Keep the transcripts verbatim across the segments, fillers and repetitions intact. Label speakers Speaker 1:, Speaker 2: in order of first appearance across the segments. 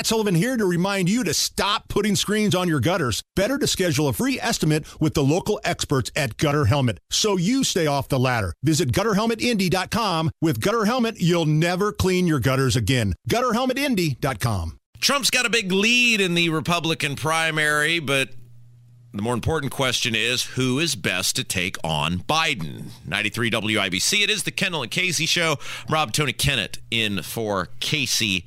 Speaker 1: Matt Sullivan here to remind you to stop putting screens on your gutters. Better to schedule a free estimate with the local experts at Gutter Helmet so you stay off the ladder. Visit gutter helmet indy dot com. With Gutter Helmet, you'll never clean your gutters again. gutter helmet indy dot com.
Speaker 2: Trump's got a big lead in the Republican primary, but the more important question is, who is best to take on Biden? ninety-three W I B C. It is the Kendall and Casey Show. I'm Rob Tony Kennett in for Casey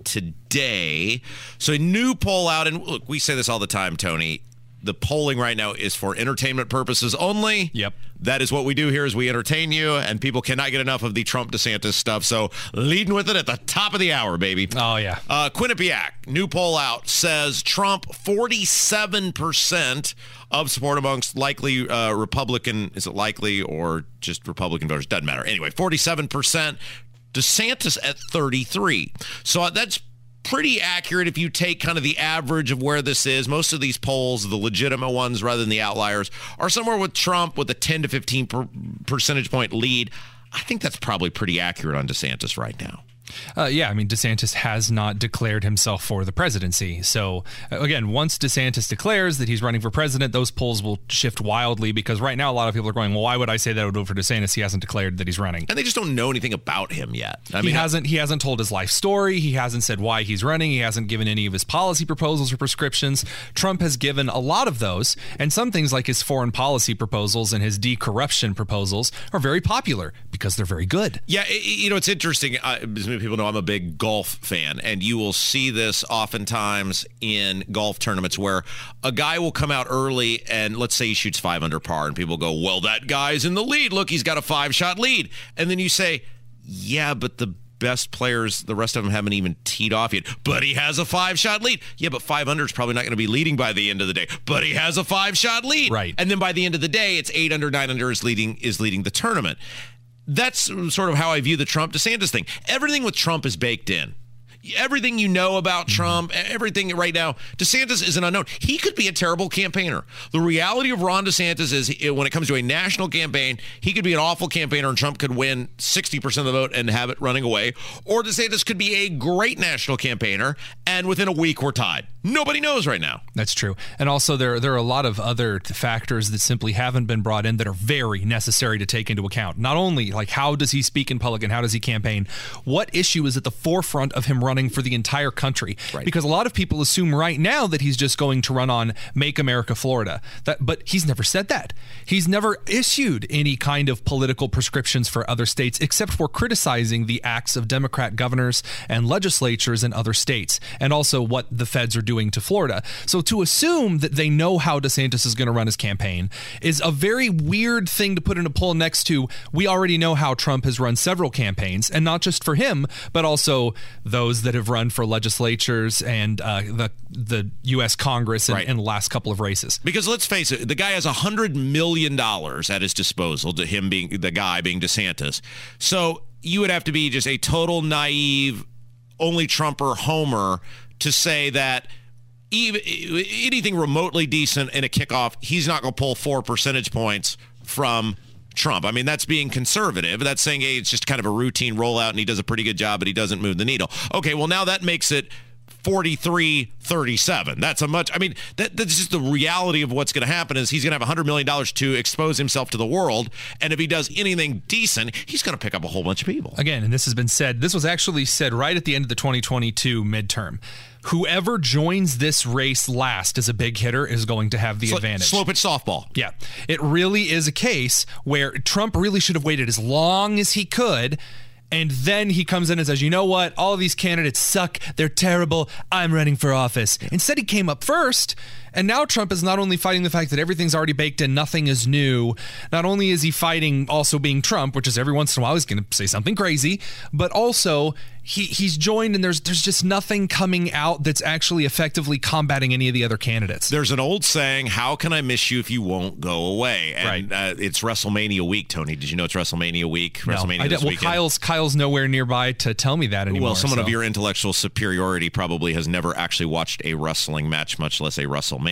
Speaker 2: today. So a new poll out, and look, we say this all the time, Tony. The polling right now is for entertainment purposes only.
Speaker 3: Yep.
Speaker 2: That is what we do here, is we entertain you, and people cannot get enough of the Trump DeSantis stuff. So leading with it at the top of the hour, baby.
Speaker 3: Oh, yeah.
Speaker 2: Uh, Quinnipiac, new poll out, says Trump, forty-seven percent of support amongst likely uh, Republican, is it likely or just Republican voters? Doesn't matter. Anyway, forty-seven percent. DeSantis at thirty-three. So that's pretty accurate if you take kind of the average of where this is. Most of these polls, the legitimate ones rather than the outliers, are somewhere with Trump with a ten to fifteen per percentage point lead. I think that's probably pretty accurate on DeSantis right now.
Speaker 3: Uh, yeah, I mean, DeSantis has not declared himself for the presidency. So, again, once DeSantis declares that he's running for president, those polls will shift wildly because right now a lot of people are going, well, why would I say that I would vote for DeSantis? He hasn't declared that he's running.
Speaker 2: And they just don't know anything about him yet. I
Speaker 3: he
Speaker 2: mean,
Speaker 3: hasn't he hasn't told his life story. He hasn't said why he's running. He hasn't given any of his policy proposals or prescriptions. Trump has given a lot of those, and some things like his foreign policy proposals and his de-corruption proposals are very popular because they're very good.
Speaker 2: Yeah, you know, it's interesting. Uh, as many people know, I'm a big golf fan, and you will see this oftentimes in golf tournaments where a guy will come out early and let's say he shoots five under par, and people go, well, that guy's in the lead. Look, he's got a five-shot lead. And then you say, yeah, but the best players, the rest of them haven't even teed off yet, but he has a five-shot lead. Yeah, but five under is probably not going to be leading by the end of the day, but he has a five-shot lead.
Speaker 3: Right.
Speaker 2: And then by the end of the day, it's eight under, nine under is leading is leading the tournament. That's sort of how I view the Trump DeSantis thing. Everything with Trump is baked in. Everything you know about Trump, everything right now, DeSantis is an unknown. He could be a terrible campaigner. The reality of Ron DeSantis is when it comes to a national campaign, he could be an awful campaigner and Trump could win sixty percent of the vote and have it running away. Or DeSantis could be a great national campaigner and within a week we're tied. Nobody knows right now.
Speaker 3: That's true. And also there, there are a lot of other factors that simply haven't been brought in that are very necessary to take into account. Not only like how does he speak in public and how does he campaign, what issue is at the forefront of him running for the entire country,
Speaker 2: right.
Speaker 3: Because a lot of people assume right now that he's just going to run on Make America Florida. That, but he's never said that. He's never issued any kind of political prescriptions for other states except for criticizing the acts of Democrat governors and legislatures in other states and also what the feds are doing to Florida. So to assume that they know how DeSantis is going to run his campaign is a very weird thing to put in a poll next to we already know how Trump has run several campaigns, and not just for him, but also those that have run for legislatures and uh, the the U S Congress in,
Speaker 2: right.
Speaker 3: in the last couple of races.
Speaker 2: Because let's face it, the guy has one hundred million dollars at his disposal, to him being the guy being DeSantis. So you would have to be just a total naive, only Trumper homer to say that even anything remotely decent in a kickoff, he's not going to pull four percentage points from Trump. I mean, that's being conservative. That's saying, hey, it's just kind of a routine rollout and he does a pretty good job, but he doesn't move the needle. Okay, well, now that makes it forty-three thirty-seven. That's a much, I mean, that, that's just the reality of what's going to happen is he's going to have one hundred million dollars to expose himself to the world. And if he does anything decent, he's going to pick up a whole bunch of people.
Speaker 3: Again, and this has been said, this was actually said right at the end of the twenty twenty-two midterm. Whoever joins this race last as a big hitter is going to have the
Speaker 2: Sl-
Speaker 3: advantage.
Speaker 2: Slow pitch softball.
Speaker 3: Yeah. It really is a case where Trump really should have waited as long as he could. And then he comes in and says, you know what? All of these candidates suck. They're terrible. I'm running for office. Instead, he came up first. And now Trump is not only fighting the fact that everything's already baked in, nothing is new. Not only is he fighting also being Trump, which is every once in a while he's going to say something crazy, but also he he's joined and there's there's just nothing coming out that's actually effectively combating any of the other candidates.
Speaker 2: There's an old saying, how can I miss you if you won't go away? And
Speaker 3: right.
Speaker 2: uh, it's WrestleMania week, Tony. Did you know it's WrestleMania week?
Speaker 3: No,
Speaker 2: WrestleMania
Speaker 3: I
Speaker 2: this
Speaker 3: well,
Speaker 2: weekend.
Speaker 3: Kyle's, Kyle's nowhere nearby to tell me that anymore.
Speaker 2: Well, someone
Speaker 3: so.
Speaker 2: of your intellectual superiority probably has never actually watched a wrestling match, much less a WrestleMania.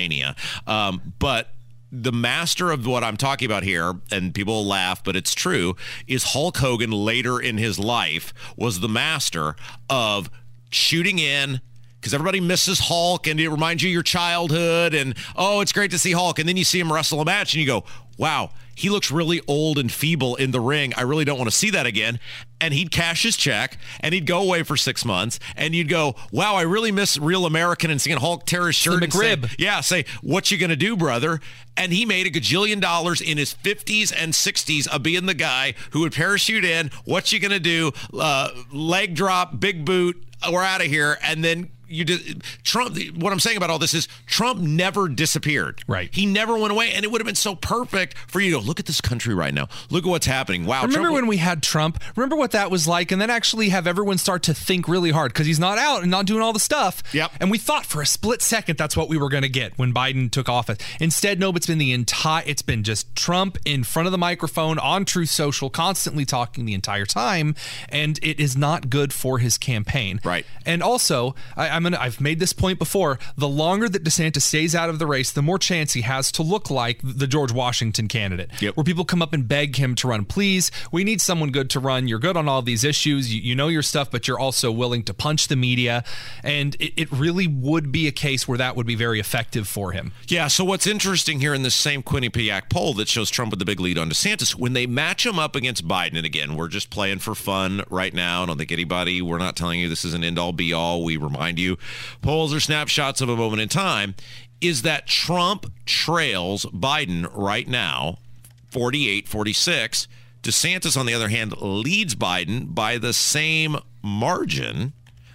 Speaker 2: Um, but the master of what I'm talking about here, and people will laugh, but it's true, is Hulk Hogan later in his life was the master of shooting in, because everybody misses Hulk, and it reminds you of your childhood, and, oh, it's great to see Hulk. And then you see him wrestle a match, and you go, wow, he looks really old and feeble in the ring. I really don't want to see that again. And he'd cash his check, and he'd go away for six months, and you'd go, wow, I really miss Real American, and seeing Hulk tear his shirt and say, yeah, say, what you going to do, brother? And he made a gajillion dollars in his fifties and sixties of being the guy who would parachute in, what you going to do, uh, leg drop, big boot, we're out of here, and then you did Trump. What I'm saying about all this is Trump never disappeared.
Speaker 3: Right.
Speaker 2: He never went away, and it would have been so perfect for you to look at this country right now. Look at what's happening. Wow.
Speaker 3: Remember
Speaker 2: Trump,
Speaker 3: when we had Trump? Remember what that was like, and then actually have everyone start to think really hard because he's not out and not doing all the stuff.
Speaker 2: Yep.
Speaker 3: And we thought for a split second that's what we were going to get when Biden took office. Instead, no, it's been the entire. It's been just Trump in front of the microphone on Truth Social, constantly talking the entire time, and it is not good for his campaign.
Speaker 2: Right.
Speaker 3: And also, I, I'm gonna. I've made this point before. The longer that DeSantis stays out of the race, the more chance he has to look like the George Washington candidate,
Speaker 2: yep.
Speaker 3: where people come up and beg him to run. Please, we need someone good to run. You're good on all these issues. You, you know your stuff, but you're also willing to punch the media. And it, it really would be a case where that would be very effective for him.
Speaker 2: Yeah. So what's interesting here in this same Quinnipiac poll that shows Trump with the big lead on DeSantis, when they match him up against Biden, and again, we're just playing for fun right now. I don't think anybody, we're not telling you this is an end all be all. We remind you, polls are snapshots of a moment in time, is that Trump trails Biden right now, forty-eight forty-six. DeSantis, on the other hand, leads Biden by the same margin,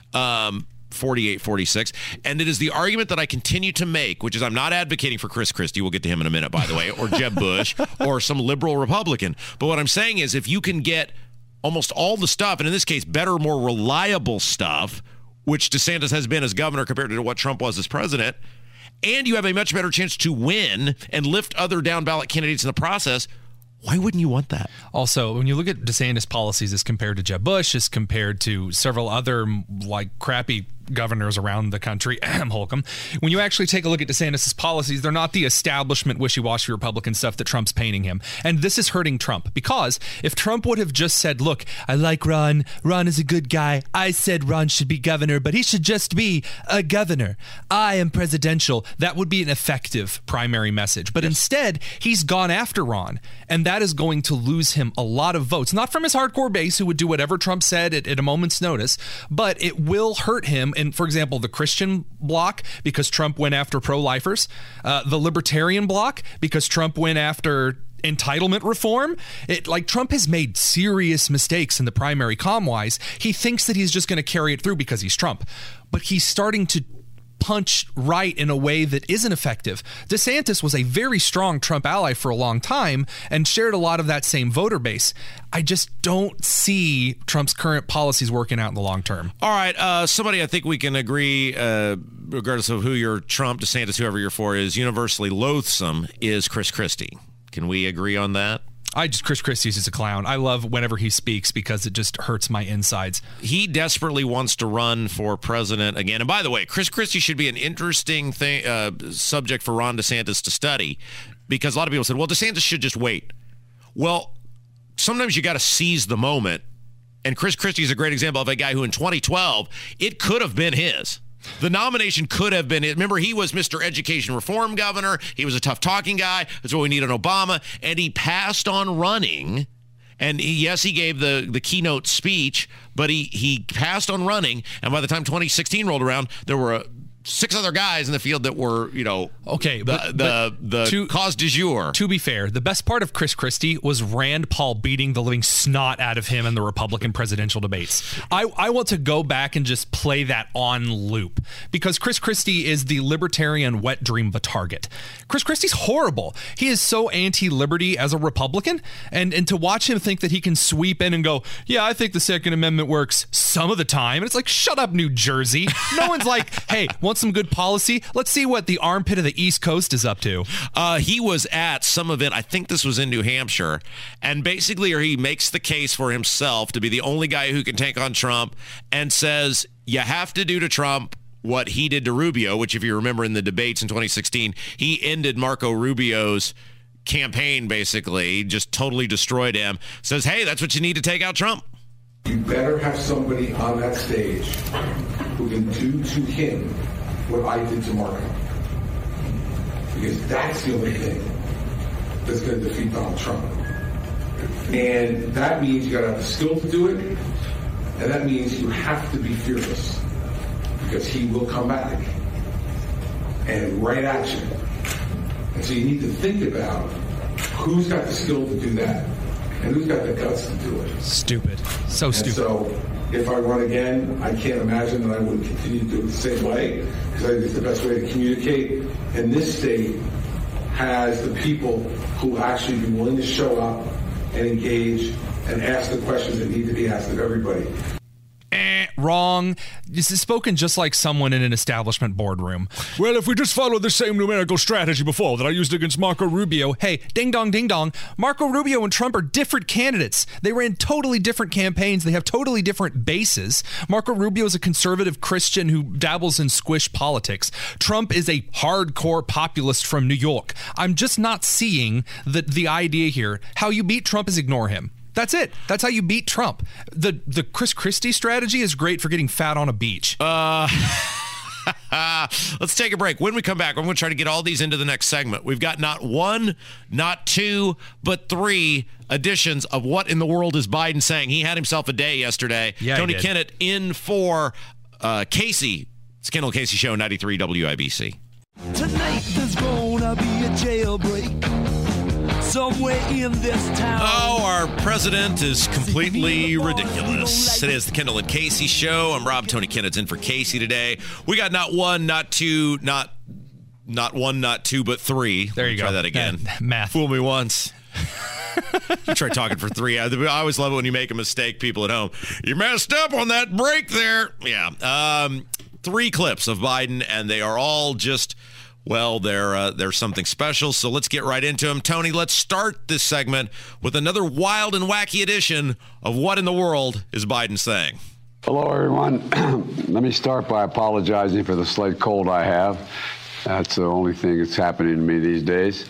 Speaker 2: um, forty-eight forty-six. And it is the argument that I continue to make, which is I'm not advocating for Chris Christie. We'll get to him in a minute, by the way, or Jeb Bush, or some liberal Republican. But what I'm saying is if you can get almost all the stuff, and in this case, better, more reliable stuff, which DeSantis has been as governor compared to what Trump was as president, and you have a much better chance to win and lift other down ballot candidates in the process, why wouldn't you want that?
Speaker 3: Also, when you look at DeSantis' policies as compared to Jeb Bush, as compared to several other like crappy governors around the country, Holcomb, when you actually take a look at DeSantis' policies, they're not the establishment wishy-washy Republican stuff that Trump's painting him. And this is hurting Trump, because if Trump would have just said, look, I like Ron, Ron is a good guy, I said Ron should be governor, but he should just be a governor, I am presidential, that would be an effective primary message. But yes. Instead, he's gone after Ron, and that is going to lose him a lot of votes, not from his hardcore base who would do whatever Trump said at, at a moment's notice, but it will hurt him. And for example, the Christian bloc, because Trump went after pro-lifers, uh, the libertarian bloc, because Trump went after entitlement reform. It, like Trump has made serious mistakes in the primary comm-wise. He thinks that he's just going to carry it through because he's Trump, but he's starting to punch right in a way that isn't effective. DeSantis was a very strong Trump ally for a long time and shared a lot of that same voter base. I just don't see Trump's current policies working out in the long term.
Speaker 2: All right. Uh, somebody I think we can agree, uh, regardless of who you're, Trump, DeSantis, whoever you're for, is universally loathsome, is Chris Christie. Can we agree on that?
Speaker 3: I just, Chris Christie's just a clown. I love whenever he speaks because it just hurts my insides.
Speaker 2: He desperately wants to run for president again. And by the way, Chris Christie should be an interesting thing, uh, subject for Ron DeSantis to study, because a lot of people said, well, DeSantis should just wait. Well, sometimes you got to seize the moment. And Chris Christie is a great example of a guy who in twenty twelve, it could have been his. The nomination could have been it. Remember, he was Mister Education Reform governor. He was a tough talking guy. That's what we need in Obama. And he passed on running. And he, yes, he gave the, the keynote speech, but he, he passed on running. And by the time twenty sixteen rolled around, there were a, six other guys in the field that were, you know,
Speaker 3: okay,
Speaker 2: the
Speaker 3: but,
Speaker 2: the,
Speaker 3: but
Speaker 2: the
Speaker 3: to,
Speaker 2: cause du jour.
Speaker 3: To be fair, the best part of Chris Christie was Rand Paul beating the living snot out of him in the Republican presidential debates. I, I want to go back and just play that on loop, because Chris Christie is the libertarian wet dream of a target. Chris Christie's horrible. He is so anti-liberty as a Republican, and, and to watch him think that he can sweep in and go, yeah, I think the Second Amendment works some of the time. And it's like, shut up, New Jersey. No one's like, hey, want some good policy? Let's see what the armpit of the East Coast is up to.
Speaker 2: Uh, he was at some event, I think this was in New Hampshire, and basically he makes the case for himself to be the only guy who can take on Trump, and says you have to do to Trump what he did to Rubio, which if you remember in the debates in twenty sixteen, he ended Marco Rubio's campaign, basically, just totally destroyed him. Says, hey, that's what you need to take out Trump.
Speaker 4: You better have somebody on that stage who can do to him what I did to Marco. Because that's the only thing that's going to defeat Donald Trump. And that means you got to have the skill to do it, and that means you have to be fearless, because he will come back and right at you. And so you need to think about who's got the skill to do that and who's got the guts to do it.
Speaker 3: Stupid. So
Speaker 4: and
Speaker 3: stupid.
Speaker 4: So if I run again, I can't imagine that I would continue to do it the same way, because I think it's the best way to communicate. And this state has the people who actually be willing to show up and engage and ask the questions that need to be asked of everybody.
Speaker 3: Eh, wrong. This is spoken just like someone in an establishment boardroom. Well, if we just follow the same numerical strategy before that I used against Marco Rubio. Hey, ding dong, ding dong. Marco Rubio and Trump are different candidates. They ran totally different campaigns. They have totally different bases. Marco Rubio is a conservative Christian who dabbles in squish politics. Trump is a hardcore populist from New York. I'm just not seeing the, the idea here. How you beat Trump is ignore him. That's it. That's how you beat Trump. The the Chris Christie strategy is great for getting fat on a beach.
Speaker 2: Uh, let's take a break. When we come back, I'm going to try to get all these into the next segment. We've got not one, not two, but three editions of What in the World is Biden Saying. He had himself a day yesterday.
Speaker 3: Yeah,
Speaker 2: Tony Kinnett in for uh, Casey. It's Kendall Casey Show, ninety-three W I B C.
Speaker 5: Tonight there's gonna be a jailbreak somewhere in this town.
Speaker 2: Oh, our president is completely ridiculous. It is the Kendall and Casey Show. I'm Rob. Tony Kinnett's in for Casey today. We got not one, not two, not not one, not two, but three.
Speaker 3: There you
Speaker 2: Try
Speaker 3: go.
Speaker 2: that again.
Speaker 3: That, math.
Speaker 2: Fool me once. You try talking for three. I, I always love it when you make a mistake, people at home. You messed up on that break there. Yeah. Um, three clips of Biden, and they are all just... Well, they're, uh, they're something special, so let's get right into them. Tony, let's start this segment with another wild and wacky edition of What in the World is Biden Saying?
Speaker 6: Hello, everyone. Let me start by apologizing for the slight cold I have. That's the only thing that's happening to me these days.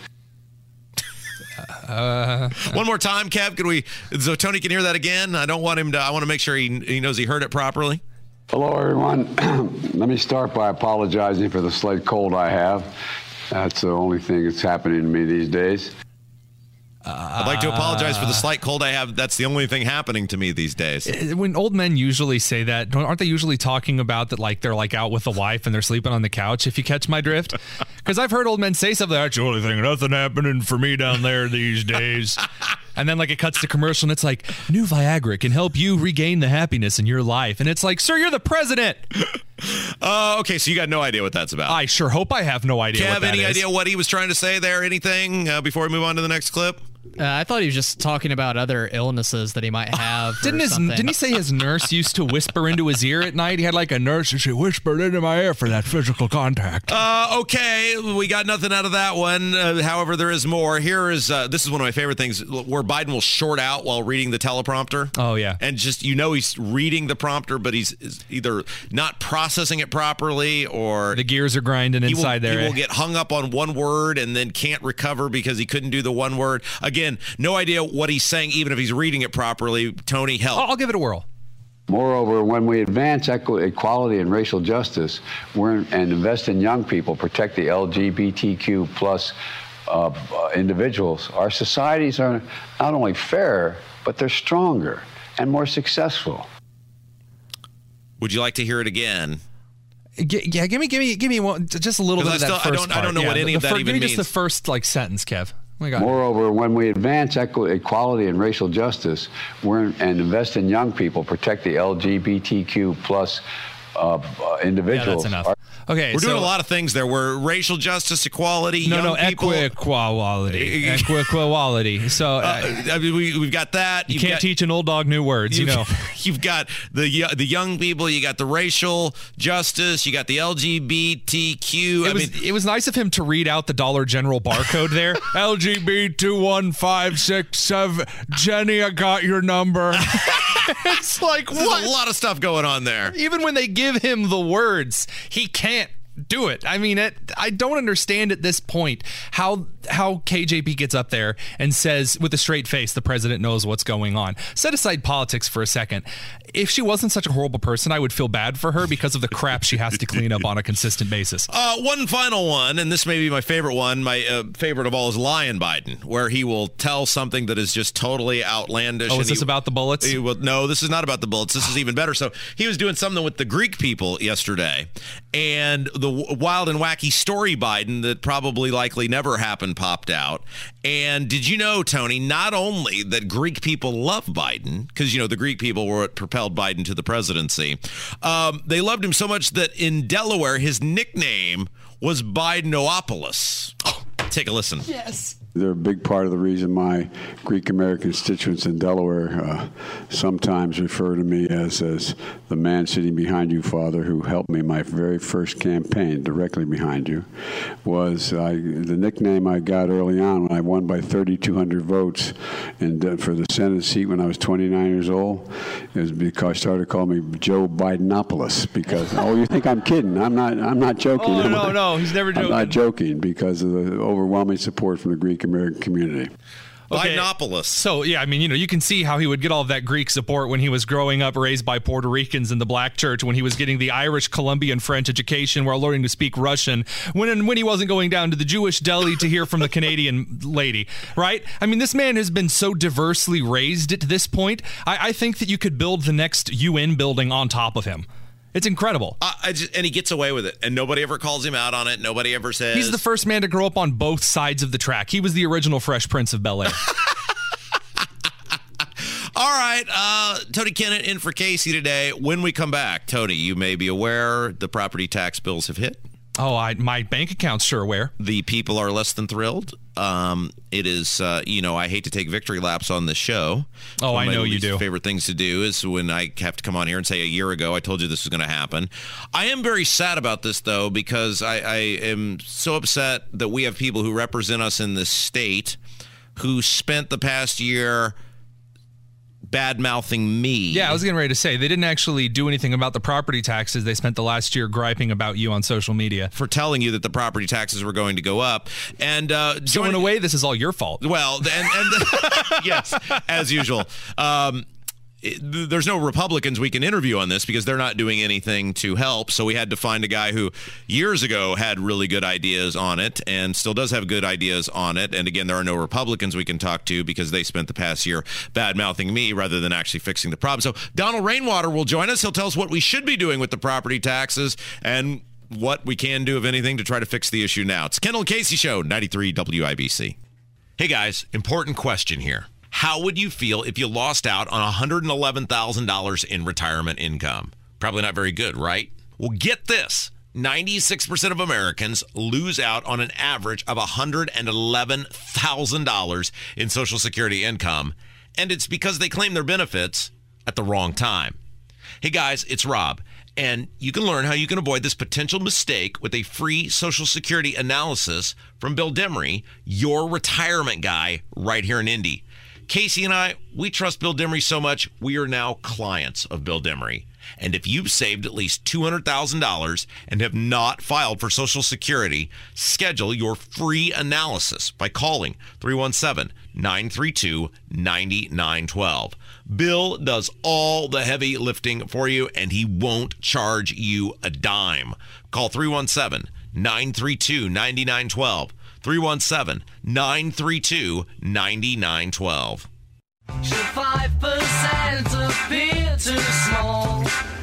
Speaker 2: Uh, One more time, Kev. Can we? So Tony can hear that again. I don't want him to. I want to make sure he he knows he heard it properly.
Speaker 6: Hello, everyone. Let me start by apologizing for the slight cold I have. That's the only thing that's happening to me these days.
Speaker 2: Uh, I'd like to apologize for the slight cold I have. That's the only thing happening to me these days.
Speaker 3: When old men usually say that, aren't they usually talking about that like they're like out with a wife and they're sleeping on the couch, if you catch my drift? Because I've heard old men say something, that's the only thing, nothing happening for me down there these days. And then like it cuts to commercial and it's like, new Viagra can help you regain the happiness in your life. And it's like, sir, you're the president.
Speaker 2: Uh, okay, so you got no idea what that's about.
Speaker 3: I sure hope I have no idea
Speaker 2: Kev,
Speaker 3: what that
Speaker 2: any
Speaker 3: is.
Speaker 2: idea what he was trying to say there? Anything uh, before we move on to the next clip?
Speaker 7: Uh, I thought he was just talking about other illnesses that he might have.
Speaker 3: Didn't his
Speaker 7: something.
Speaker 3: didn't he say his nurse used to whisper into his ear at night? He had like a nurse and she whispered into my ear for that physical contact.
Speaker 2: Uh, okay, we got nothing out of that one. Uh, however, there is more. Here is uh, this is one of my favorite things where Biden will short out while reading the teleprompter.
Speaker 3: Oh yeah,
Speaker 2: and just you know he's reading the prompter, but he's either not processing it properly or
Speaker 3: the gears are grinding inside
Speaker 2: he will,
Speaker 3: there.
Speaker 2: He
Speaker 3: eh?
Speaker 2: will get hung up on one word and then can't recover because he couldn't do the one word. Again, no idea what he's saying, even if he's reading it properly. Tony, help.
Speaker 3: I'll, I'll give it a whirl.
Speaker 6: Moreover, when we advance equ- equality and racial justice we're in, and invest in young people, protect the L G B T Q plus uh, uh, individuals, our societies are not only fairer, but they're stronger and more successful.
Speaker 2: Would you like to hear it again?
Speaker 3: G- yeah, give me, give me, give me one, just a little bit
Speaker 2: I
Speaker 3: of that
Speaker 2: still- I
Speaker 3: first
Speaker 2: don't- I
Speaker 3: part.
Speaker 2: don't know
Speaker 3: yeah,
Speaker 2: what
Speaker 3: the,
Speaker 2: any
Speaker 3: the
Speaker 2: of that
Speaker 3: fir-
Speaker 2: even
Speaker 3: Give me just
Speaker 2: means.
Speaker 3: the first like sentence, Kev. Oh
Speaker 6: Moreover, when we advance equ- equality and racial justice we're in, and invest in young people, protect the L G B T Q plus uh, uh, individuals.
Speaker 3: Yeah, that's enough.
Speaker 6: Our-
Speaker 3: Okay,
Speaker 2: We're
Speaker 3: so,
Speaker 2: doing a lot of things there. We're racial justice, equality,
Speaker 3: No,
Speaker 2: young
Speaker 3: no,
Speaker 2: people.
Speaker 3: equi-equality. Equi-equality. So uh,
Speaker 2: Uh, I mean, we, we've got that.
Speaker 3: you
Speaker 2: You've
Speaker 3: can't
Speaker 2: got,
Speaker 3: teach an old dog new words, you
Speaker 2: you've-
Speaker 3: know.
Speaker 2: You've got the yo- the young people. You got the racial justice. You got the L G B T Q.
Speaker 3: It
Speaker 2: I
Speaker 3: was,
Speaker 2: mean,
Speaker 3: it was nice of him to read out the Dollar General barcode there. L G B two one five six seven. Jenny, I got your number. It's like,
Speaker 2: there's
Speaker 3: what?
Speaker 2: a lot of stuff going on there.
Speaker 3: Even when they give him the words, he can't do it. I mean, it, I don't understand at this point how how K J B gets up there and says with a straight face, the president knows what's going on. Set aside politics for a second. If she wasn't such a horrible person, I would feel bad for her because of the crap she has to clean up on a consistent basis.
Speaker 2: Uh, one final one, and this may be my favorite one. My uh, favorite of all is Lion Biden, where he will tell something that is just totally outlandish.
Speaker 3: Oh, is this
Speaker 2: he,
Speaker 3: about the bullets?
Speaker 2: He will, no, this is not about the bullets. This is even better. So he was doing something with the Greek people yesterday, and the w- wild and wacky story Biden that probably likely never happened popped out. And did you know, Tony, not only that Greek people love Biden, because, you know, the Greek people were what propelled Biden to the presidency, um, they loved him so much that in Delaware, his nickname was Bidenopoulos. Oh, take a listen.
Speaker 6: Yes. They're a big part of the reason my Greek American constituents in Delaware uh, sometimes refer to me as, as the man sitting behind you, Father, who helped me my very first campaign directly behind you. Was I, the nickname I got early on when I won by thirty-two hundred votes and uh, for the Senate seat when I was twenty-nine years old, is because I started calling me Joe Bidenopoulos because, oh, you think I'm kidding. I'm not, I'm not joking.
Speaker 3: Oh, no, no, he's never joking.
Speaker 6: I'm not joking because of the overwhelming support from the Greek American community.
Speaker 2: Okay. Bidenopoulos.
Speaker 3: So, yeah, I mean, you know, you can see how he would get all of that Greek support when he was growing up, raised by Puerto Ricans in the black church, when he was getting the Irish, Colombian, French education while learning to speak Russian, when when he wasn't going down to the Jewish deli to hear from the Canadian lady, right? I mean, this man has been so diversely raised at this point. I, I think that you could build the next U N building on top of him. It's incredible.
Speaker 2: Uh, I just, and he gets away with it, and nobody ever calls him out on it. Nobody ever says...
Speaker 3: He's the first man to grow up on both sides of the track. He was the original Fresh Prince of Bel-Air.
Speaker 2: All right, uh, Tony Kennett in for Casey today. When we come back, Tony, you may be aware the property tax bills have hit.
Speaker 3: Oh, I, my bank account's sure aware.
Speaker 2: The people are less than thrilled. Um, it is, uh, you know, I hate to take victory laps on this show.
Speaker 3: Oh,
Speaker 2: One
Speaker 3: I
Speaker 2: of
Speaker 3: know
Speaker 2: my
Speaker 3: you do.
Speaker 2: Favorite things to do is when I have to come on here and say a year ago, I told you this was going to happen. I am very sad about this, though, because I, I am so upset that we have people who represent us in this state who spent the past year bad-mouthing me.
Speaker 3: Yeah, I was getting ready to say, they didn't actually do anything about the property taxes. They spent the last year griping about you on social media.
Speaker 2: For telling you that the property taxes were going to go up. And uh,
Speaker 3: So
Speaker 2: join-
Speaker 3: in a way, this is all your fault.
Speaker 2: Well, and, and yes, as usual. Um, it, there's no Republicans we can interview on this because they're not doing anything to help. So we had to find a guy who years ago had really good ideas on it and still does have good ideas on it. And again, there are no Republicans we can talk to because they spent the past year bad-mouthing me rather than actually fixing the problem. So Donald Rainwater will join us. He'll tell us what we should be doing with the property taxes and what we can do, if anything, to try to fix the issue now. It's Kendall Casey Show, ninety-three W I B C. Hey, guys, important question here. How would you feel if you lost out on one hundred eleven thousand dollars in retirement income? Probably not very good, right? Well, get this. ninety-six percent of Americans lose out on an average of one hundred eleven thousand dollars in Social Security income, and it's because they claim their benefits at the wrong time. Hey, guys, it's Rob, and you can learn how you can avoid this potential mistake with a free Social Security analysis from Bill Demery, your retirement guy right here in Indy. Casey and I, we trust Bill Demery so much, we are now clients of Bill Demery. And if you've saved at least two hundred thousand dollars and have not filed for Social Security, schedule your free analysis by calling three one seven, nine three two, nine nine one two. Bill does all the heavy lifting for you, and he won't charge you a dime. Call three one seven, nine three two, nine nine one two. three one seven, nine three two, nine nine one two.
Speaker 5: Should five percent appear too small?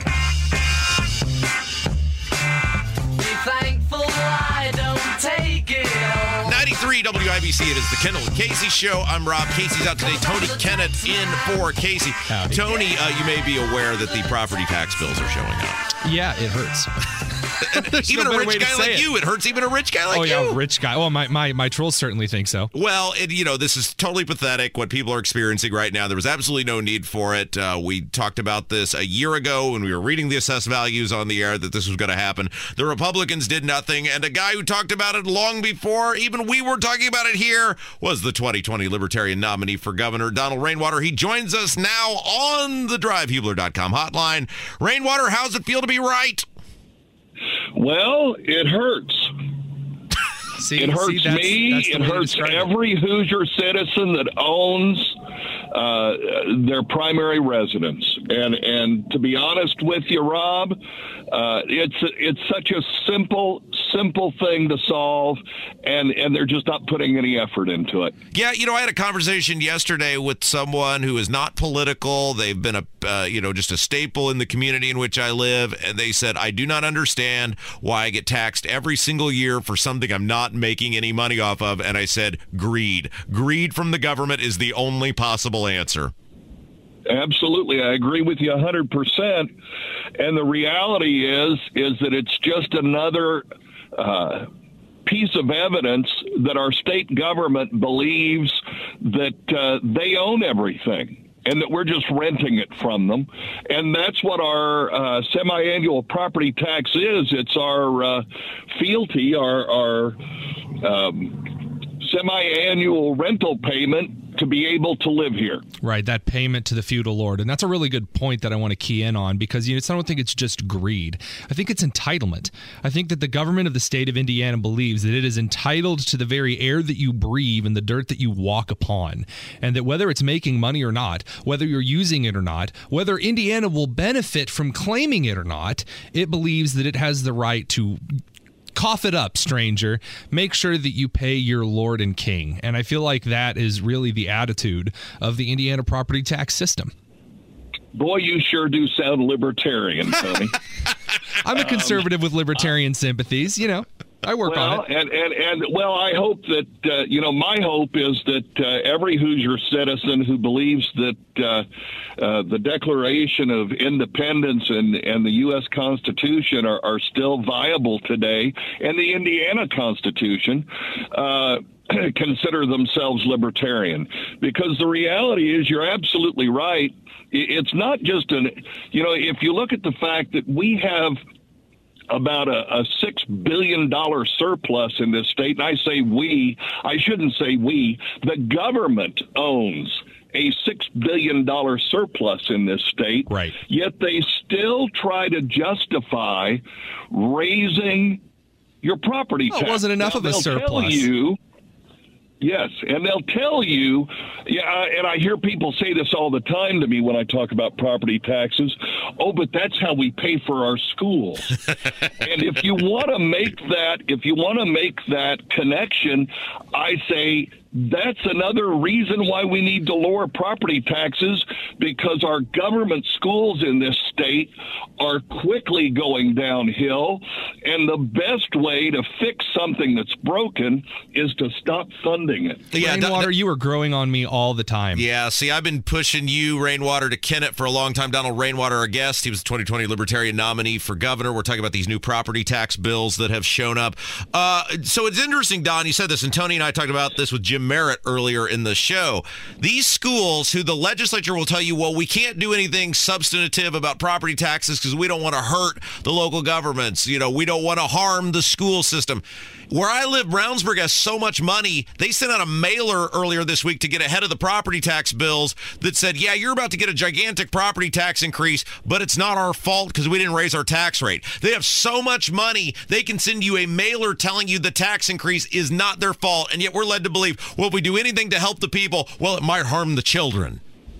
Speaker 5: Be thankful I don't take it all.
Speaker 2: ninety-three W I B C, it is the Kendall and Casey Show. I'm Rob. Casey's out today. Tony Kennett in for Casey.
Speaker 3: Howdy.
Speaker 2: Tony, uh, you may be aware that the property tax bills are showing up.
Speaker 3: Yeah, it hurts.
Speaker 2: Even
Speaker 3: no
Speaker 2: a
Speaker 3: better way
Speaker 2: rich
Speaker 3: to
Speaker 2: guy
Speaker 3: say
Speaker 2: like
Speaker 3: it.
Speaker 2: you, it hurts even a rich guy like
Speaker 3: oh,
Speaker 2: you.
Speaker 3: yeah, rich guy. Well, my, my, my trolls certainly think so.
Speaker 2: Well, it, you know, this is totally pathetic what people are experiencing right now. There was absolutely no need for it. Uh, we talked about this a year ago when we were reading the assessed values on the air that this was going to happen. The Republicans did nothing, and a guy who talked about it long before even we were talking about it here was the twenty twenty Libertarian nominee for governor, Donald Rainwater. He joins us now on the drive hubler dot com hotline. Rainwater, how's it feel to be right?
Speaker 8: Well, it hurts.
Speaker 3: See,
Speaker 8: it hurts
Speaker 3: see, that's,
Speaker 8: me.
Speaker 3: that's
Speaker 8: it hurts every Hoosier citizen that owns uh, their primary residence. And and to be honest with you, Rob, uh, it's it's such a simple simple thing to solve, and and they're just not putting any effort into it.
Speaker 2: Yeah, you know, I had a conversation yesterday with someone who is not political. They've been a uh, you know just a staple in the community in which I live, and they said, I do not understand why I get taxed every single year for something I'm not making any money off of. And I said, greed. Greed from the government is the only possible answer.
Speaker 8: Absolutely. I agree with you one hundred percent. And the reality is, is that it's just another uh, piece of evidence that our state government believes that uh, they own everything and that we're just renting it from them. And that's what our uh, semi-annual property tax is. It's our uh, fealty, our, our um, semi-annual rental payment to be able to live here.
Speaker 3: Right, that payment to the feudal lord. And that's a really good point that I want to key in on, because you know, I don't think it's just greed. I think it's entitlement. I think that the government of the state of Indiana believes that it is entitled to the very air that you breathe and the dirt that you walk upon. And that whether it's making money or not, whether you're using it or not, whether Indiana will benefit from claiming it or not, it believes that it has the right to cough it up, stranger. Make sure that you pay your lord and king. And I feel like that is really the attitude of the Indiana property tax system.
Speaker 8: Boy, you sure do sound libertarian, Tony.
Speaker 3: I'm a conservative um, with libertarian sympathies, you know. I work
Speaker 8: well,
Speaker 3: on it.
Speaker 8: And, and, and, well, I hope that, uh, you know, my hope is that uh, every Hoosier citizen who believes that uh, uh, the Declaration of Independence and, and the U S Constitution are, are still viable today, and the Indiana Constitution, uh, consider themselves libertarian. Because the reality is, you're absolutely right. It's not just an, you know, if you look at the fact that we have about a, a six billion dollars surplus in this state. And I say we, I shouldn't say we, the government owns a six billion dollars surplus in this state.
Speaker 3: Right.
Speaker 8: Yet they still try to justify raising your property
Speaker 3: well,
Speaker 8: tax.
Speaker 3: It wasn't enough
Speaker 8: now,
Speaker 3: of a surplus.
Speaker 8: Tell you, yes, and they'll tell you, yeah, and I hear people say this all the time to me when I talk about property taxes. Oh, but that's how we pay for our schools. And if you want to make that, if you want to make that connection, I say that's another reason why we need to lower property taxes, because our government schools in this state are quickly going downhill. And the best way to fix something that's broken is to stop funding it.
Speaker 3: Yeah, Rainwater, that, you are growing on me all the time.
Speaker 2: Yeah, see, I've been pushing you, Rainwater, to Kennett for a long time. Donald Rainwater, our guest, he was the twenty twenty Libertarian nominee for governor. We're talking about these new property tax bills that have shown up. Uh, so it's interesting, Don, you said this, and Tony and I talked about this with Jim Merritt earlier in the show. These schools who the legislature will tell you, well, we can't do anything substantive about property taxes because we don't want to hurt the local governments. You know, we don't want to harm the school system. Where I live, Brownsburg has so much money, they sent out a mailer earlier this week to get ahead of the property tax bills that said, yeah, you're about to get a gigantic property tax increase, but it's not our fault because we didn't raise our tax rate. They have so much money, they can send you a mailer telling you the tax increase is not their fault, and yet we're led to believe, well, if we do anything to help the people, well, it might harm the children.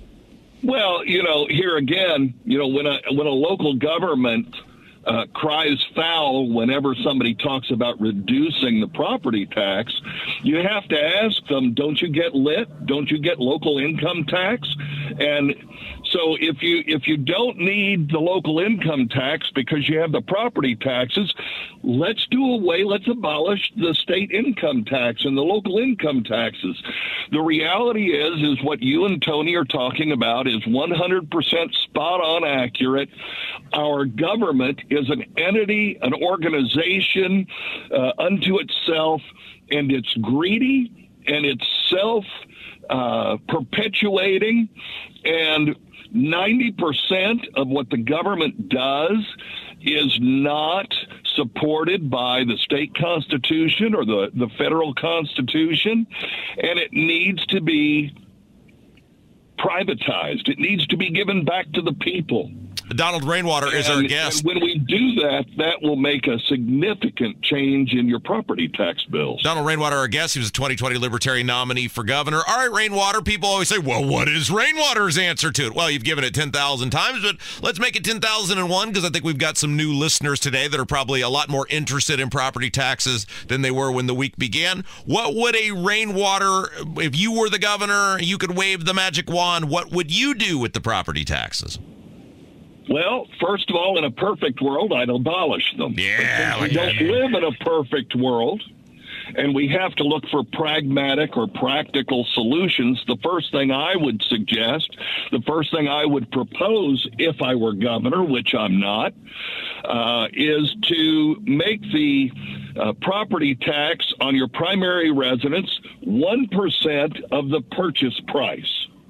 Speaker 8: Well, you know, here again, you know, when a, when a local government Uh, cries foul whenever somebody talks about reducing the property tax, you have to ask them, don't you get lit? Don't you get local income tax? And so if you if you don't need the local income tax because you have the property taxes, let's do away, let's abolish the state income tax and the local income taxes. The reality is, is what you and Tony are talking about is one hundred percent spot on accurate. Our government is an entity, an organization uh, unto itself, and it's greedy and it's self uh, perpetuating, and ninety percent of what the government does is not supported by the state constitution or the, the federal constitution, and it needs to be privatized. It needs to be given back to the people.
Speaker 2: Donald Rainwater
Speaker 8: and,
Speaker 2: is our guest.
Speaker 8: And when we do that, that will make a significant change in your property tax bills.
Speaker 2: Donald Rainwater, our guest. He was a twenty twenty Libertarian nominee for governor. All right, Rainwater. People always say, well, what is Rainwater's answer to it? Well, you've given it ten thousand times, but let's make it ten thousand one because I think we've got some new listeners today that are probably a lot more interested in property taxes than they were when the week began. What would a Rainwater, if you were the governor, you could wave the magic wand, what would you do with the property taxes?
Speaker 8: Well, first of all, in a perfect world, I'd abolish them.
Speaker 2: Yeah.
Speaker 8: We don't live in a perfect world, and we have to look for pragmatic or practical solutions. The first thing I would suggest, the first thing I would propose if I were governor, which I'm not, uh, is to make the uh, property tax on your primary residence one percent of the purchase price.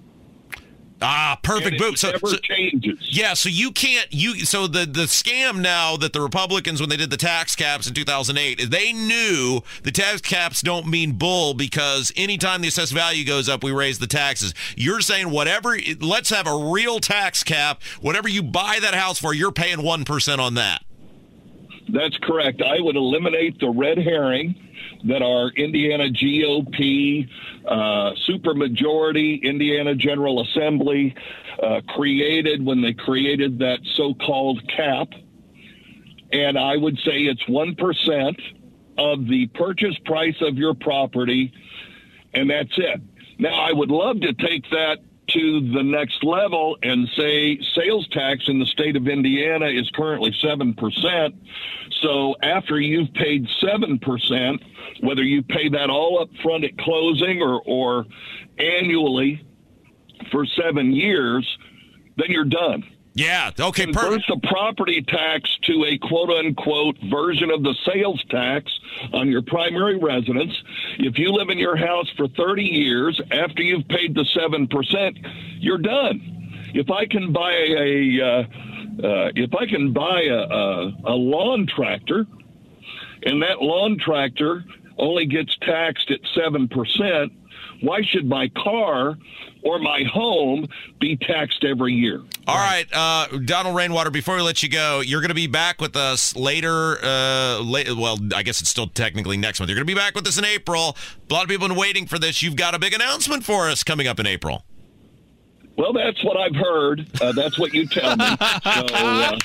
Speaker 2: Ah, perfect. Boom.
Speaker 8: So, never so changes.
Speaker 2: Yeah, so you can't you so the the scam now that the Republicans, when they did the tax caps in two thousand eight, is they knew the tax caps don't mean bull because anytime the assessed value goes up, we raise the taxes. You're saying whatever, let's have a real tax cap. Whatever you buy that house for, you're paying one percent on that.
Speaker 8: That's correct. I would eliminate the red herring that our Indiana G O P uh, supermajority Indiana General Assembly uh, created when they created that so-called cap. And I would say it's one percent of the purchase price of your property, and that's it. Now, I would love to take that to the next level and say sales tax in the state of Indiana is currently seven percent. So after you've paid seven percent, whether you pay that all up front at closing or, or annually for seven years, then you're done.
Speaker 2: Yeah, okay,
Speaker 8: perfect. Convert the property tax to a quote-unquote version of the sales tax on your primary residence. If you live in your house for thirty years, after you've paid the seven percent, you're done. If I can buy a, uh, uh, if I can buy a, a, a lawn tractor, and that lawn tractor only gets taxed at seven percent, why should my car or my home be taxed every year?
Speaker 2: All right, uh, Donald Rainwater, before we let you go, you're going to be back with us later. Uh, late, well, I guess it's still technically next month. You're going to be back with us in April. A lot of people have been waiting for this. You've got a big announcement for us coming up in April.
Speaker 8: Well, that's what I've heard. Uh, that's what you tell me. So, uh,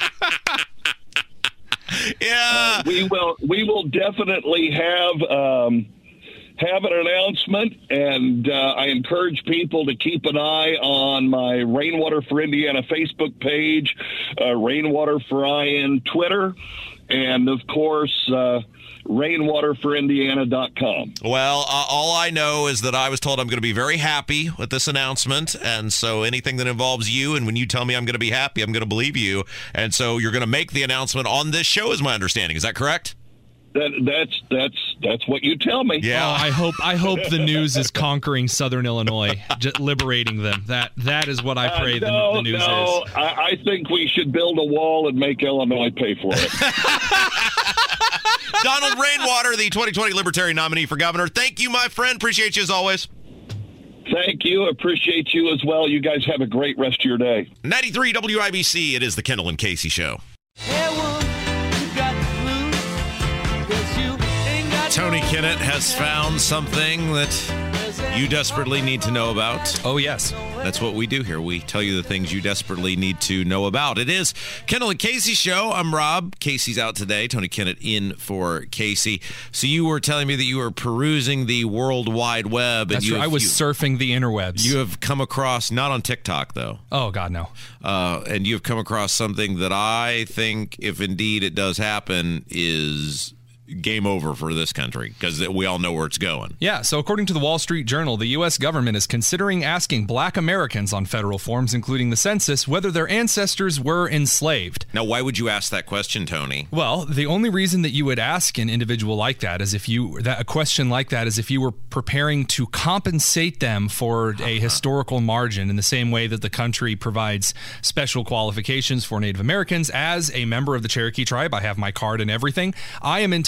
Speaker 2: yeah,
Speaker 8: uh, we will. We will definitely have. Um, have an announcement, and uh, I encourage people to keep an eye on my Rainwater for Indiana Facebook page, uh, Rainwater for I N Twitter, and, of course, uh, rainwater for indiana dot com.
Speaker 2: Well, uh, all I know is that I was told I'm going to be very happy with this announcement, and so anything that involves you, and when you tell me I'm going to be happy, I'm going to believe you, and so you're going to make the announcement on this show, is my understanding. Is that correct?
Speaker 8: That, that's that's that's what you tell me.
Speaker 3: Yeah, oh, I hope I hope the news is conquering Southern Illinois, just liberating them. That that is what I pray uh, no, the, the news
Speaker 8: no,
Speaker 3: is.
Speaker 8: I, I think we should build a wall and make Illinois pay for it.
Speaker 2: Donald Rainwater, the twenty twenty Libertarian nominee for governor. Thank you, my friend. Appreciate you as always.
Speaker 8: Thank you. Appreciate you as well. You guys have a great rest of your day.
Speaker 2: ninety-three W I B C. It is the Kendall and Casey Show. Tony Kinnett has found something that you desperately need to know about.
Speaker 3: Oh, yes.
Speaker 2: That's what we do here. We tell you the things you desperately need to know about. It is Kendall and Casey Show. I'm Rob. Casey's out today. Tony Kinnett in for Casey. So you were telling me that you were perusing the World Wide Web.
Speaker 3: That's
Speaker 2: and you
Speaker 3: right.
Speaker 2: have,
Speaker 3: I was
Speaker 2: you,
Speaker 3: surfing the interwebs.
Speaker 2: You have come across, not on TikTok, though.
Speaker 3: Oh, God, no.
Speaker 2: Uh, and you have come across something that I think, if indeed it does happen, is game over for this country, because we all know where it's going.
Speaker 3: Yeah, so according to the Wall Street Journal, the U S government is considering asking black Americans on federal forms, including the census, whether their ancestors were enslaved.
Speaker 2: Now, why would you ask that question, Tony?
Speaker 3: Well, the only reason that you would ask an individual like that is if you, that a question like that is if you were preparing to compensate them for uh-huh. a historical margin in the same way that the country provides special qualifications for Native Americans. As a member of the Cherokee tribe, I have my card and everything. I am entitled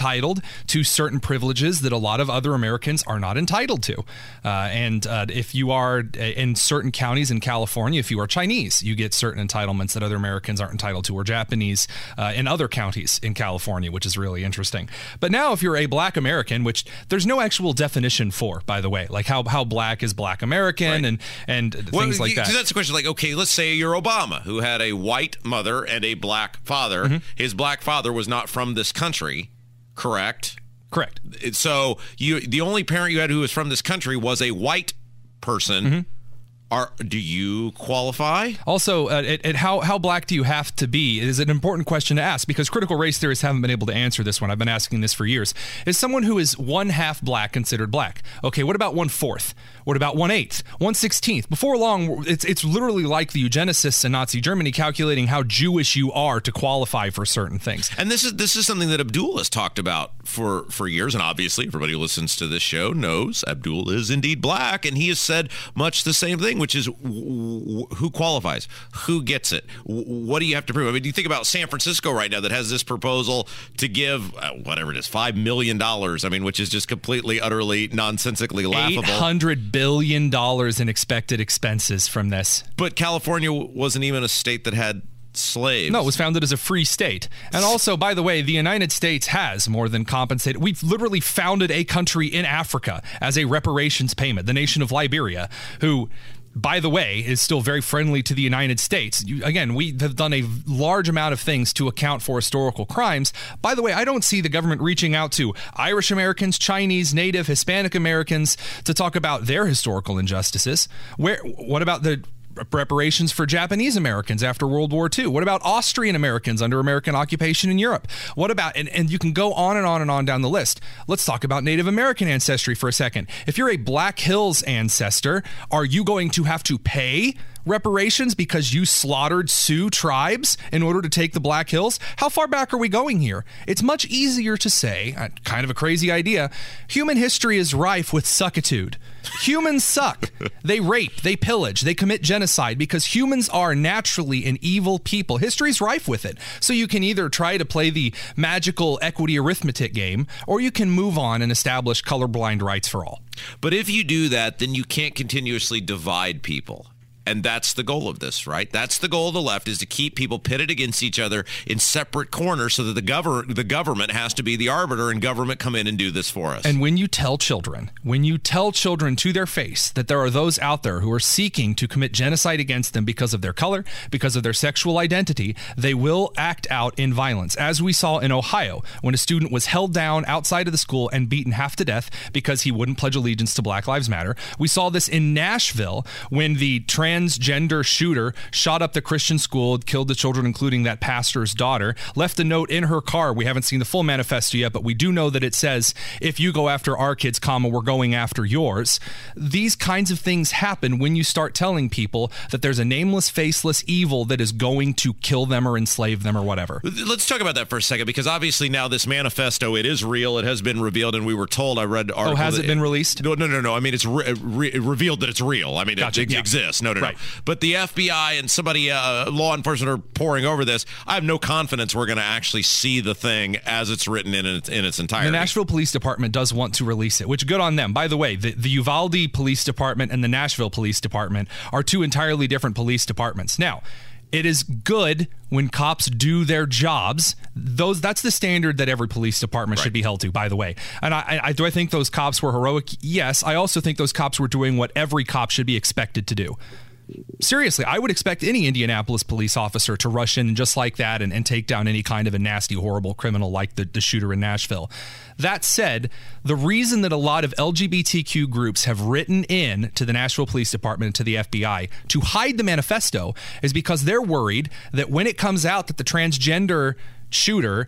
Speaker 3: entitled to certain privileges that a lot of other Americans are not entitled to. Uh, and uh, if you are in certain counties in California, if you are Chinese, you get certain entitlements that other Americans aren't entitled to, or Japanese uh, in other counties in California, which is really interesting. But now if you're a black American, which there's no actual definition for, by the way, like how, how black is black American, right, and, and things
Speaker 2: well,
Speaker 3: like that.
Speaker 2: That's the question. Like, okay, let's say you're Obama, who had a white mother and a black father. Mm-hmm. His black father was not from this country, correct?
Speaker 3: Correct.
Speaker 2: So you, the only parent you had who was from this country was a white person. Mm-hmm. Are, do you qualify?
Speaker 3: Also, uh, it, it, how how black do you have to be is an important question to ask, because critical race theorists haven't been able to answer this one. I've been asking this for years. Is someone who is one half black considered black? Okay, what about one fourth? What about one eighth? One sixteenth? Before long, it's it's literally like the eugenicists in Nazi Germany calculating how Jewish you are to qualify for certain things.
Speaker 2: And this is this is something that Abdul has talked about for, for years, and obviously everybody who listens to this show knows Abdul is indeed black, and he has said much the same thing, which is w- w- who qualifies, who gets it, w- what do you have to prove? I mean, you think about San Francisco right now that has this proposal to give uh, whatever it is, five million dollars. I mean, which is just completely, utterly, nonsensically laughable.
Speaker 3: eight hundred billion dollars in expected expenses from this.
Speaker 2: But California wasn't even a state that had slaves.
Speaker 3: No, it was founded as a free state. And also, by the way, the United States has more than compensated. We've literally founded a country in Africa as a reparations payment, the nation of Liberia, who, by the way, is still very friendly to the United States. You, again, we have done a large amount of things to account for historical crimes. By the way, I don't see the government reaching out to Irish Americans, Chinese, Native, Hispanic Americans to talk about their historical injustices. Where? What about the reparations for Japanese Americans after World War Two? What about Austrian Americans under American occupation in Europe? What about, and, and you can go on and on and on down the list. Let's talk about Native American ancestry for a second. If you're a Black Hills ancestor, are you going to have to pay reparations because you slaughtered Sioux tribes in order to take the Black Hills? How far back are we going here? It's much easier to say, uh, kind of a crazy idea, human history is rife with suckitude. Humans suck. They rape, they pillage, they commit genocide because humans are naturally an evil people. History's rife with it. So you can either try to play the magical equity arithmetic game, or you can move on and establish colorblind rights for all.
Speaker 2: But if you do that, then you can't continuously divide people. And that's the goal of this, right? That's the goal of the left, is to keep people pitted against each other in separate corners so that the, gover- the government has to be the arbiter and government come in and do this for us.
Speaker 3: And when you tell children, when you tell children to their face that there are those out there who are seeking to commit genocide against them because of their color, because of their sexual identity, they will act out in violence. As we saw in Ohio, when a student was held down outside of the school and beaten half to death because he wouldn't pledge allegiance to Black Lives Matter. We saw this in Nashville when the trans transgender shooter shot up the Christian school, killed the children, including that pastor's daughter, left a note in her car. We haven't seen the full manifesto yet, but we do know that it says, if you go after our kids, comma, we're going after yours. These kinds of things happen when you start telling people that there's a nameless, faceless evil that is going to kill them or enslave them or whatever.
Speaker 2: Let's talk about that for a second, because obviously now this manifesto, it is real. It has been revealed, and we were told, I read article.
Speaker 3: Oh, has it
Speaker 2: that,
Speaker 3: been released?
Speaker 2: No, no, no, no. I mean, it's re- re- revealed that it's real. I mean,
Speaker 3: gotcha.
Speaker 2: it, it
Speaker 3: yeah.
Speaker 2: exists. No, no,
Speaker 3: right.
Speaker 2: no. But the F B I and somebody, uh, law enforcement, are poring over this. I have no confidence we're going to actually see the thing as it's written in its, in its entirety.
Speaker 3: The Nashville Police Department does want to release it, which good on them. By the way, the, the Uvalde Police Department and the Nashville Police Department are two entirely different police departments. Now, it is good when cops do their jobs. Those that's the standard that every police department right. should be held to, by the way. And I, I do I think those cops were heroic? Yes. I also think those cops were doing what every cop should be expected to do. Seriously, I would expect any Indianapolis police officer to rush in just like that and, and take down any kind of a nasty, horrible criminal like the, the shooter in Nashville. That said, the reason that a lot of L G B T Q groups have written in to the Nashville Police Department and to the F B I to hide the manifesto is because they're worried that when it comes out that the transgender shooter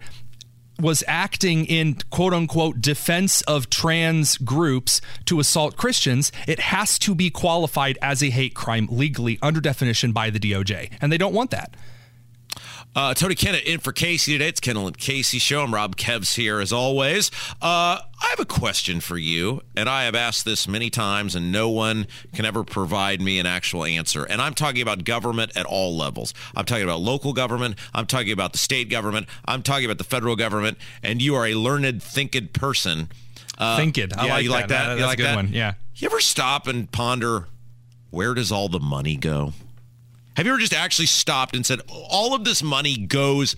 Speaker 3: was acting in quote-unquote defense of trans groups to assault Christians, it has to be qualified as a hate crime legally under definition by the D O J. And they don't want that.
Speaker 2: Uh, Tony Kennett in for Casey today. It's Kendall and Casey show. I'm Rob Kevs here as always. Uh, I have a question for you, and I have asked this many times, and no one can ever provide me an actual answer. And I'm talking about government at all levels. I'm talking about local government. I'm talking about the state government. I'm talking about the federal government. And you are a learned, thinked person. Uh,
Speaker 3: Thinked. I
Speaker 2: yeah,
Speaker 3: like
Speaker 2: you
Speaker 3: that.
Speaker 2: like that?
Speaker 3: That's
Speaker 2: you like
Speaker 3: a good
Speaker 2: that?
Speaker 3: one. Yeah.
Speaker 2: You ever stop and ponder, where does all the money go? Have you ever just actually stopped and said, all of this money goes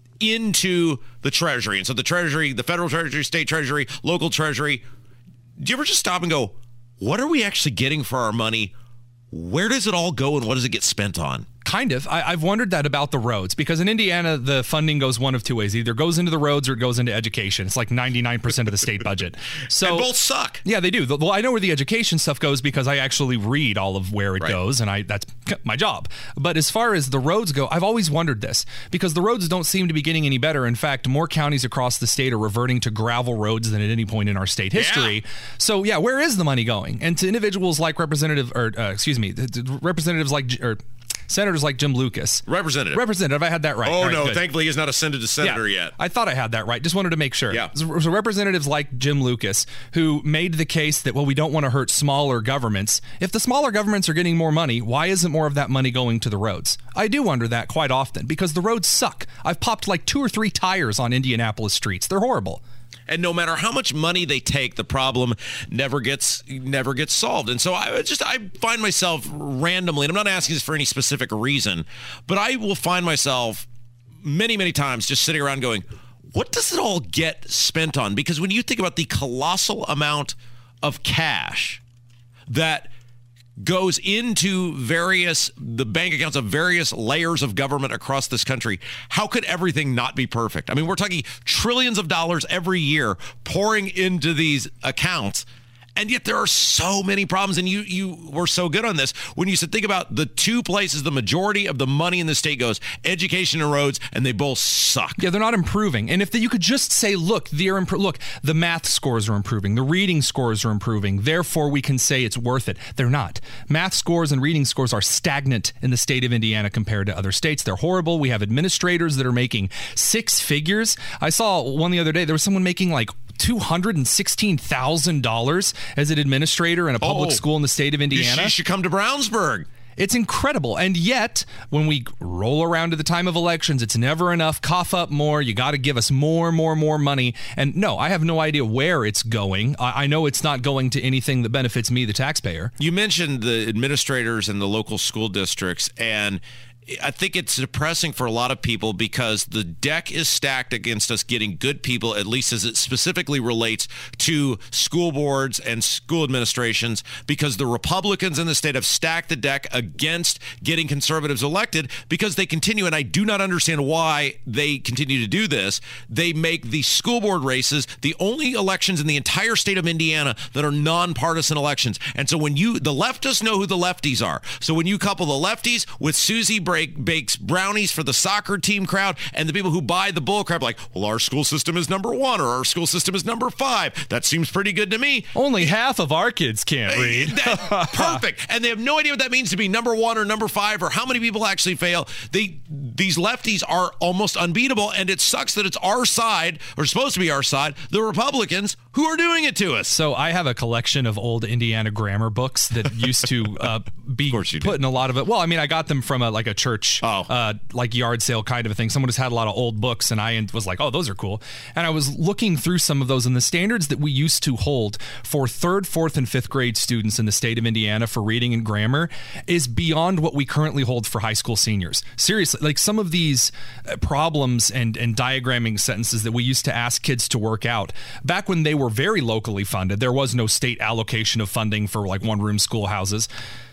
Speaker 2: into the Treasury? And so the Treasury, the federal Treasury, state Treasury, local Treasury, do you ever just stop and go, what are we actually getting for our money? Where does it all go and what does it get spent on?
Speaker 3: Kind of. I, I've wondered that about the roads, because in Indiana, the funding goes one of two ways. It either goes into the roads or it goes into education. It's like ninety-nine percent of the state budget. So
Speaker 2: and both suck.
Speaker 3: Yeah, they do. Well, I know where the education stuff goes because I actually read all of where it
Speaker 2: Right.
Speaker 3: goes, and I that's my job. But as far as the roads go, I've always wondered this, because the roads don't seem to be getting any better. In fact, more counties across the state are reverting to gravel roads than at any point in our state history.
Speaker 2: Yeah.
Speaker 3: So yeah, where is the money going? And to individuals like Representative, or uh, excuse me, the, the representatives like, or senators like Jim Lucas.
Speaker 2: Representative.
Speaker 3: Representative. I had that right.
Speaker 2: Oh,
Speaker 3: All right,
Speaker 2: no.
Speaker 3: good.
Speaker 2: Thankfully, he's not ascended to senator
Speaker 3: Yeah,
Speaker 2: yet.
Speaker 3: I thought I had that right. Just wanted to make sure.
Speaker 2: Yeah.
Speaker 3: So, so representatives like Jim Lucas, who made the case that, well, we don't want to hurt smaller governments. If the smaller governments are getting more money, why isn't more of that money going to the roads? I do wonder that quite often, because the roads suck. I've popped like two or three tires on Indianapolis streets. They're horrible.
Speaker 2: And no matter how much money they take, the problem never gets never gets solved. And so I just I find myself randomly, and I'm not asking this for any specific reason, but I will find myself many, many times just sitting around going, what does it all get spent on? Because when you think about the colossal amount of cash that goes into various, the bank accounts of various layers of government across this country, how could everything not be perfect? I mean, we're talking trillions of dollars every year pouring into these accounts. And yet there are so many problems. And you you were so good on this when you said, think about the two places the majority of the money in the state goes, education and roads, and they both suck.
Speaker 3: Yeah, they're not improving. And if the, you could just say, look, they're impro- look, the math scores are improving, the reading scores are improving, therefore we can say it's worth it. They're not. Math scores and reading scores are stagnant in the state of Indiana compared to other states. They're horrible. We have administrators that are making six figures. I saw one the other day. There was someone making like two hundred sixteen thousand dollars as an administrator in a public
Speaker 2: Oh,
Speaker 3: school in the state of Indiana.
Speaker 2: You should come to Brownsburg.
Speaker 3: It's incredible. And yet, when we roll around to the time of elections, it's never enough. Cough up more. You got to give us more, more, more money. And no, I have no idea where it's going. I, I know it's not going to anything that benefits me, the taxpayer.
Speaker 2: You mentioned the administrators and the local school districts, and I think it's depressing for a lot of people because the deck is stacked against us getting good people, at least as it specifically relates to school boards and school administrations, because the Republicans in the state have stacked the deck against getting conservatives elected because they continue, and I do not understand why they continue to do this. They make the school board races the only elections in the entire state of Indiana that are nonpartisan elections. And so when you, the leftists know who the lefties are. So when you couple the lefties with Susie Bra- bakes brownies for the soccer team crowd, and the people who buy the bull crap like, well, our school system is number one or our school system is number five. That seems pretty good to me.
Speaker 3: Only half of our kids can't read.
Speaker 2: That, perfect. And they have no idea what that means to be number one or number five or how many people actually fail. They These lefties are almost unbeatable, and it sucks that it's our side, or supposed to be our side, the Republicans, who are doing it to us.
Speaker 3: So I have a collection of old Indiana grammar books that used to uh, be put in a lot of it. Well, I mean, I got them from a, like a church,
Speaker 2: oh.
Speaker 3: uh, like yard sale kind of a thing. Someone just had a lot of old books, and I was like, oh, those are cool. And I was looking through some of those, and the standards that we used to hold for third, fourth, and fifth grade students in the state of Indiana for reading and grammar is beyond what we currently hold for high school seniors. Seriously, like some of these problems and, and diagramming sentences that we used to ask kids to work out back when they were very locally funded. There was no state allocation of funding for like one-room schoolhouses.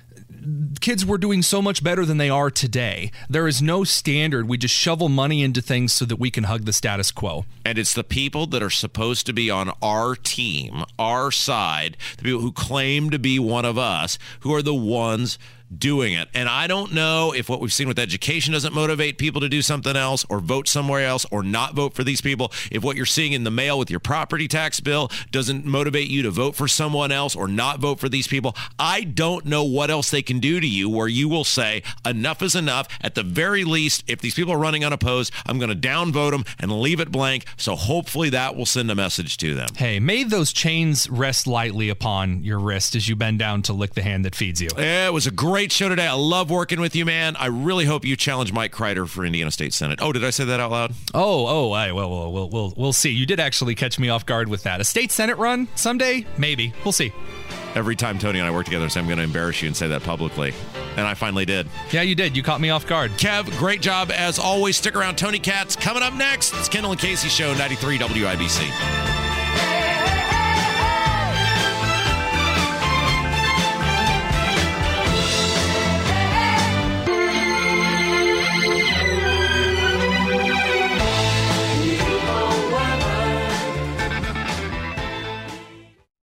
Speaker 3: Kids were doing so much better than they are today. There is no standard. We just shovel money into things so that we can hug the status quo.
Speaker 2: And it's the people that are supposed to be on our team, our side, the people who claim to be one of us, who are the ones doing it. And I don't know if what we've seen with education doesn't motivate people to do something else or vote somewhere else or not vote for these people. If what you're seeing in the mail with your property tax bill doesn't motivate you to vote for someone else or not vote for these people, I don't know what else they can do to you where you will say enough is enough. At the very least, if these people are running unopposed, I'm going to downvote them and leave it blank. So hopefully that will send a message to them.
Speaker 3: Hey, may those chains rest lightly upon your wrist as you bend down to lick the hand that feeds you.
Speaker 2: Yeah, it was a great show today. I love working with you, man. I really hope you challenge Mike Kreider for Indiana State Senate. Oh, did I say that out loud?
Speaker 3: Oh, oh, I, well, well, we'll, we'll, we'll see. You did actually catch me off guard with that. A state Senate run someday? Maybe. We'll see.
Speaker 2: Every time Tony and I work together, so I'm going to embarrass you and say that publicly. And I finally did.
Speaker 3: Yeah, you did. You caught me off guard.
Speaker 2: Kev, great job as always. Stick around. Tony Katz coming up next. It's Kendall and Casey Show, ninety-three W I B C.